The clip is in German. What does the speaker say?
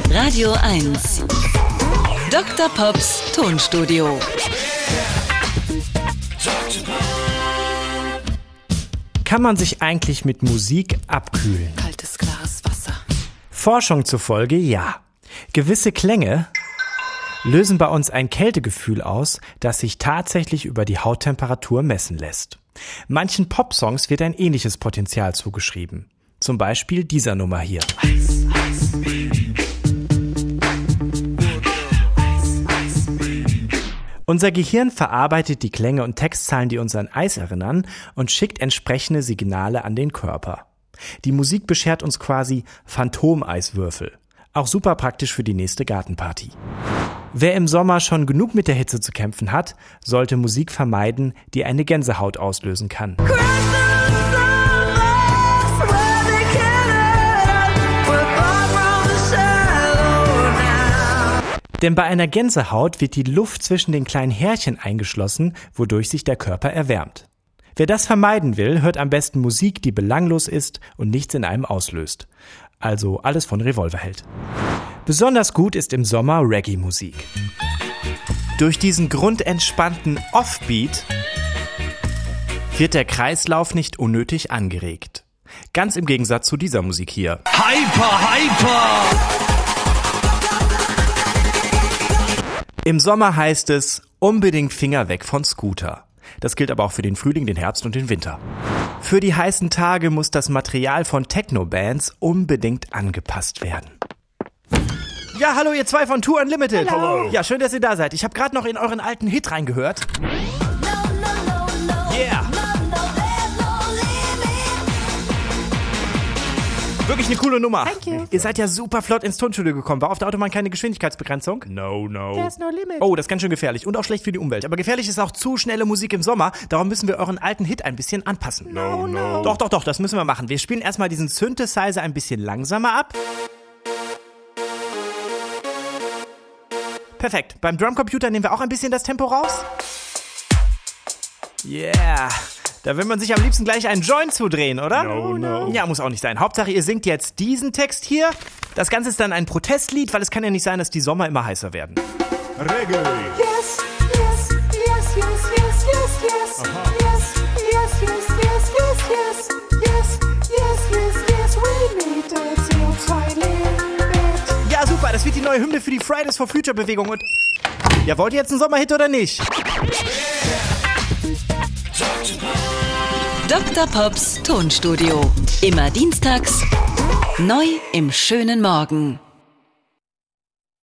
Radio 1. Dr. Pops Tonstudio. Kann man sich eigentlich mit Musik abkühlen? Kaltes, klares Wasser. Forschung zufolge ja. Gewisse Klänge lösen bei uns ein Kältegefühl aus, das sich tatsächlich über die Hauttemperatur messen lässt. Manchen Popsongs wird ein ähnliches Potenzial zugeschrieben. Zum Beispiel dieser Nummer hier. Unser Gehirn verarbeitet die Klänge und Textzahlen, die uns an Eis erinnern, und schickt entsprechende Signale an den Körper. Die Musik beschert uns quasi Phantomeiswürfel. Auch super praktisch für die nächste Gartenparty. Wer im Sommer schon genug mit der Hitze zu kämpfen hat, sollte Musik vermeiden, die eine Gänsehaut auslösen kann. Denn bei einer Gänsehaut wird die Luft zwischen den kleinen Härchen eingeschlossen, wodurch sich der Körper erwärmt. Wer das vermeiden will, hört am besten Musik, die belanglos ist und nichts in einem auslöst. Also alles von Revolverheld. Besonders gut ist im Sommer Reggae-Musik. Durch diesen grundentspannten Offbeat wird der Kreislauf nicht unnötig angeregt. Ganz im Gegensatz zu dieser Musik hier. Hyper, hyper! Im Sommer heißt es, unbedingt Finger weg von Scooter. Das gilt aber auch für den Frühling, den Herbst und den Winter. Für die heißen Tage muss das Material von Techno-Bands unbedingt angepasst werden. Ja, hallo ihr zwei von Tour Unlimited. Hallo. Ja, schön, dass ihr da seid. Ich habe gerade noch in euren alten Hit reingehört. Yeah. Wirklich eine coole Nummer. Thank you. Ihr seid ja super flott ins Tonstudio gekommen. War auf der Autobahn keine Geschwindigkeitsbegrenzung? No. There's no limit. Oh, das ist ganz schön gefährlich und auch schlecht für die Umwelt. Aber gefährlich ist auch zu schnelle Musik im Sommer. Darum müssen wir euren alten Hit ein bisschen anpassen. No. Doch, das müssen wir machen. Wir spielen erstmal diesen Synthesizer ein bisschen langsamer ab. Perfekt. Beim Drumcomputer nehmen wir auch ein bisschen das Tempo raus. Yeah. Da will man sich am liebsten gleich einen Joint zudrehen, oder? No. Ja, muss auch nicht sein. Hauptsache, ihr singt jetzt diesen Text hier. Das Ganze ist dann ein Protestlied, weil es kann ja nicht sein, dass die Sommer immer heißer werden. Reggae. Yes, yes, yes, yes, yes, yes, yes. Aha. Yes, yes, yes, yes, yes, yes. Yes, yes, yes, yes, we need a CO2-Limit. Ja, super. Das wird die neue Hymne für die Fridays for Future Bewegung. Und ja, wollt ihr jetzt einen Sommerhit oder nicht? Dr. Pops Tonstudio. Immer dienstags, neu im schönen Morgen.